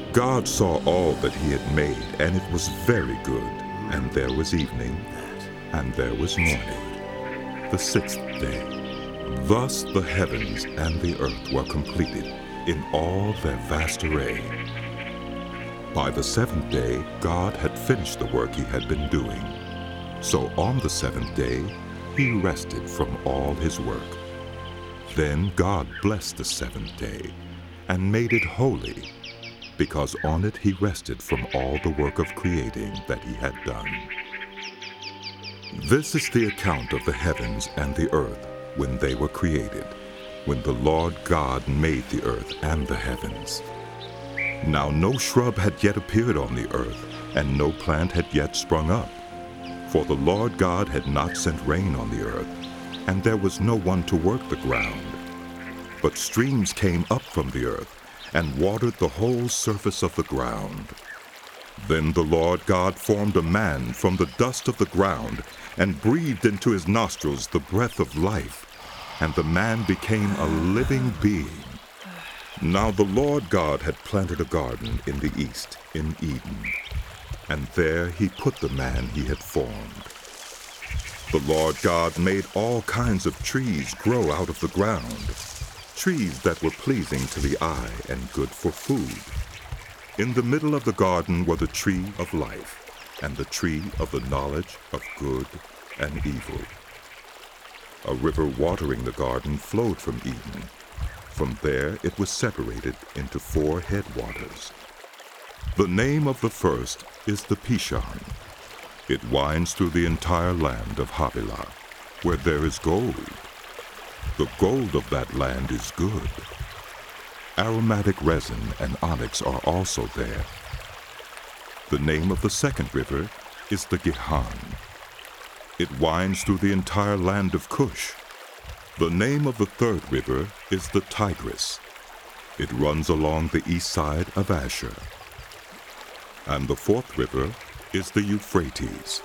God saw all that he had made, and it was very good. And there was evening, and there was morning, the sixth day. Thus the heavens and the earth were completed in all their vast array. By the seventh day, God had finished the work he had been doing. So on the seventh day, he rested from all his work. Then God blessed the seventh day and made it holy, because on it he rested from all the work of creating that he had done. This is the account of the heavens and the earth when they were created, when the Lord God made the earth and the heavens. Now no shrub had yet appeared on the earth, and no plant had yet sprung up, for the Lord God had not sent rain on the earth, and there was no one to work the ground. But streams came up from the earth, and watered the whole surface of the ground. Then the Lord God formed a man from the dust of the ground, and breathed into his nostrils the breath of life, and the man became a living being. Now the Lord God had planted a garden in the east, in Eden, and there he put the man he had formed. The Lord God made all kinds of trees grow out of the ground, trees that were pleasing to the eye and good for food. In the middle of the garden were the tree of life and the tree of the knowledge of good and evil. A river watering the garden flowed from Eden. From there it was separated into 4 headwaters. The name of the first is the Pishon. It winds through the entire land of Havilah, where there is gold. The gold of that land is good. Aromatic resin and onyx are also there. The name of the second river is the Gihon. It winds through the entire land of Cush. The name of the third river is the Tigris. It runs along the east side of Asher. And the fourth river is the Euphrates.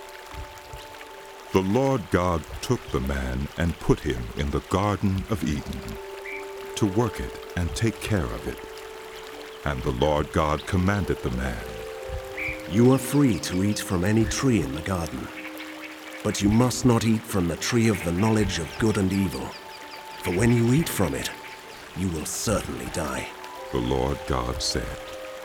The Lord God took the man and put him in the Garden of Eden, to work it and take care of it. And the Lord God commanded the man, "You are free to eat from any tree in the garden, but you must not eat from the tree of the knowledge of good and evil, for when you eat from it, you will certainly die." The Lord God said,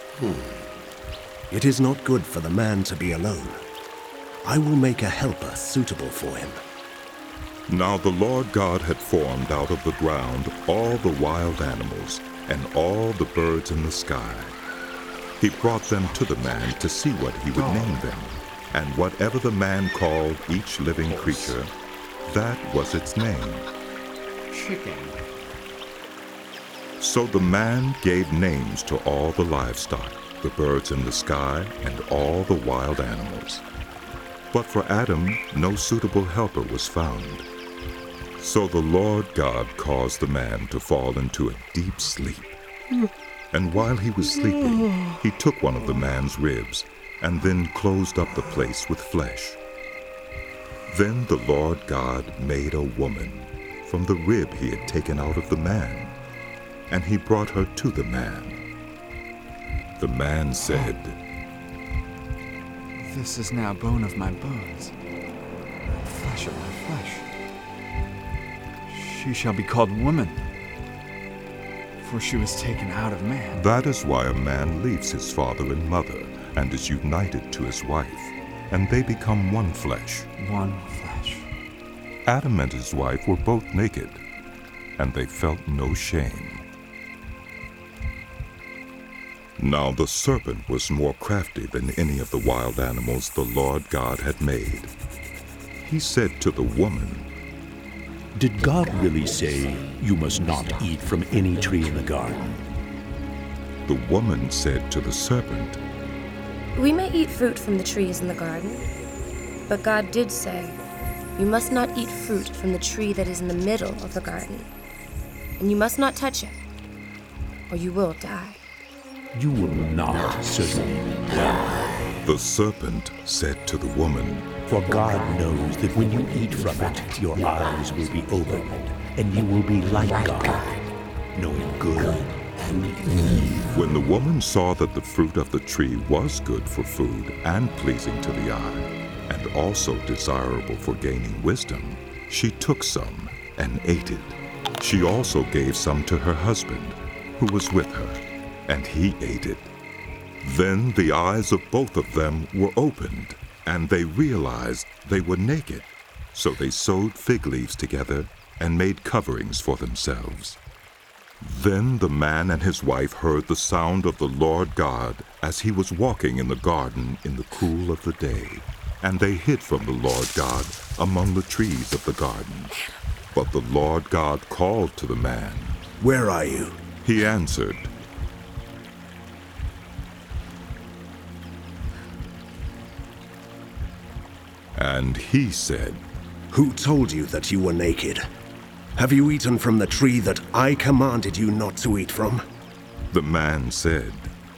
"It is not good for the man to be alone. I will make a helper suitable for him." Now the Lord God had formed out of the ground all the wild animals and all the birds in the sky. He brought them to the man to see what he would name them, and whatever the man called each living creature, that was its name. Chicken. So the man gave names to all the livestock, the birds in the sky, and all the wild animals. But for Adam, no suitable helper was found. So the Lord God caused the man to fall into a deep sleep. And while he was sleeping, he took one of the man's ribs, and then closed up the place with flesh. Then the Lord God made a woman from the rib he had taken out of the man, and he brought her to the man. The man said, This is now bone of my bones, and flesh of my flesh. She shall be called woman, for she was taken out of man. That is why a man leaves his father and mother and is united to his wife, and they become one flesh. One flesh. Adam and his wife were both naked, and they felt no shame. Now the serpent was more crafty than any of the wild animals the Lord God had made. He said to the woman, "Did God really say, 'You must not eat from any tree in the garden'?" The woman said to the serpent, We may eat fruit from the trees in the garden, but God did say, You must not eat fruit from the tree that is in the middle of the garden, and you must not touch it, or you will die." "You will not certainly die." The serpent said to the woman, "For God knows that when you eat from it, your eyes will be opened, and you will be like God, knowing good When the woman saw that the fruit of the tree was good for food and pleasing to the eye, and also desirable for gaining wisdom, she took some and ate it. She also gave some to her husband, who was with her, and he ate it. Then the eyes of both of them were opened, and they realized they were naked. So they sewed fig leaves together and made coverings for themselves. Then the man and his wife heard the sound of the Lord God as he was walking in the garden in the cool of the day. And they hid from the Lord God among the trees of the garden. But the Lord God called to the man. Where are you? He answered, and he said, Who told you that you were naked? Have you eaten from the tree that I commanded you not to eat from? The man said,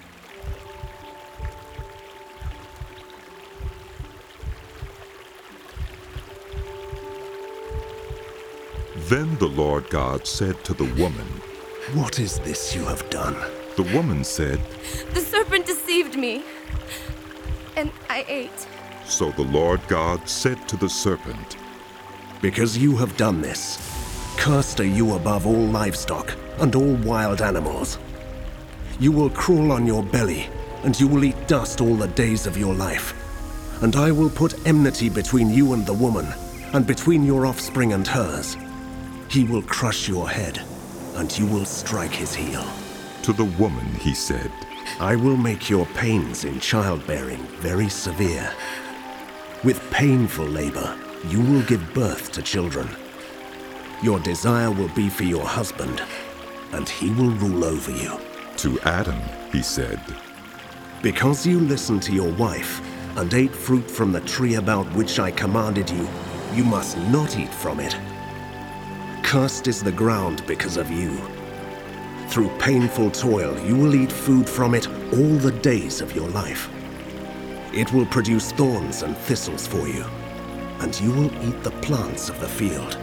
Then the Lord God said to the woman, What is this you have done? The woman said, The serpent deceived me, and I ate. So the Lord God said to the serpent, Because you have done this, cursed are you above all livestock and all wild animals. You will crawl on your belly, and you will eat dust all the days of your life. And I will put enmity between you and the woman, and between your offspring and hers. He will crush your head, and you will strike his heel. To the woman he said, I will make your pains in childbearing very severe. With painful labor, you will give birth to children. Your desire will be for your husband, and he will rule over you. To Adam he said, Because you listened to your wife and ate fruit from the tree about which I commanded you, you must not eat from it. Cursed is the ground because of you. Through painful toil, you will eat food from it all the days of your life. It will produce thorns and thistles for you, and you will eat the plants of the field.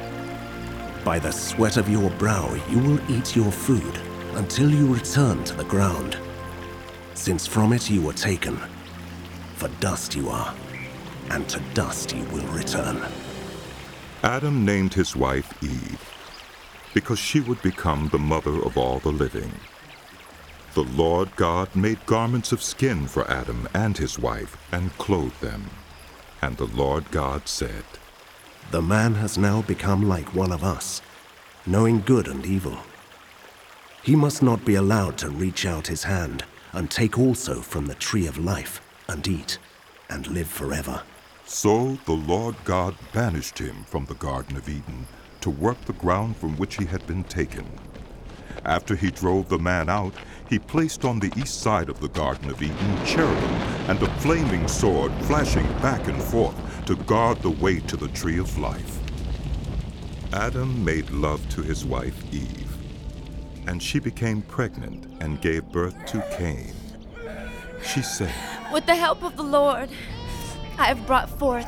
By the sweat of your brow, you will eat your food until you return to the ground, since from it you were taken. For dust you are, and to dust you will return. Adam named his wife Eve, because she would become the mother of all the living. The Lord God made garments of skin for Adam and his wife and clothed them. And the Lord God said, The man has now become like one of us, knowing good and evil. He must not be allowed to reach out his hand and take also from the tree of life and eat and live forever. So the Lord God banished him from the Garden of Eden to work the ground from which he had been taken. After he drove the man out, he placed on the east side of the Garden of Eden cherubim and a flaming sword flashing back and forth to guard the way to the tree of life. Adam made love to his wife Eve, and she became pregnant and gave birth to Cain. She said, With the help of the Lord, I have brought forth